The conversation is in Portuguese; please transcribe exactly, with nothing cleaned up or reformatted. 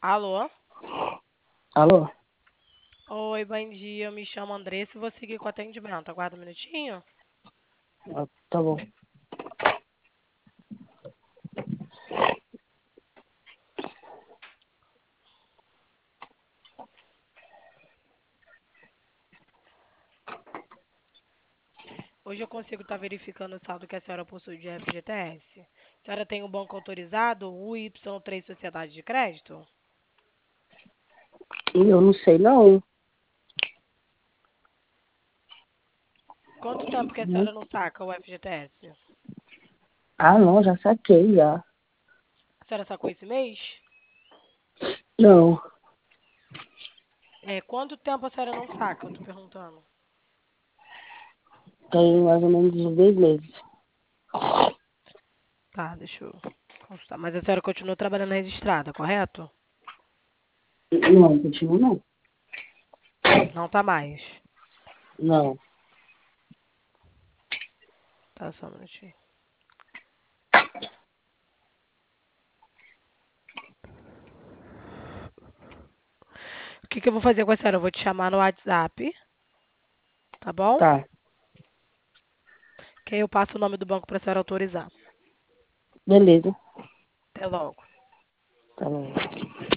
Alô? Alô? Oi, bom dia. Eu me chamo Andressa e vou seguir com o atendimento. Aguarda um minutinho. Ah, tá bom. Hoje eu consigo estar verificando o saldo que a senhora possui de F G T S. A senhora tem o banco autorizado, o Y três Sociedade de Crédito? Eu não sei não. Quanto tempo que a senhora não saca o F G T S? Ah, não, já saquei já. A senhora sacou esse mês? Não, É, quanto tempo a senhora não saca? Eu tô perguntando. tem mais ou menos uns dois meses. Tá, deixa eu consultar. Mas a senhora continua trabalhando registrada, correto? Não, continua não. Não tá mais. Não. Tá, só um minutinho. O que que eu vou fazer com a senhora? Eu vou te chamar no WhatsApp, tá bom? Tá, Que aí eu passo o nome do banco pra senhora autorizar. beleza. Até logo. Tá bom.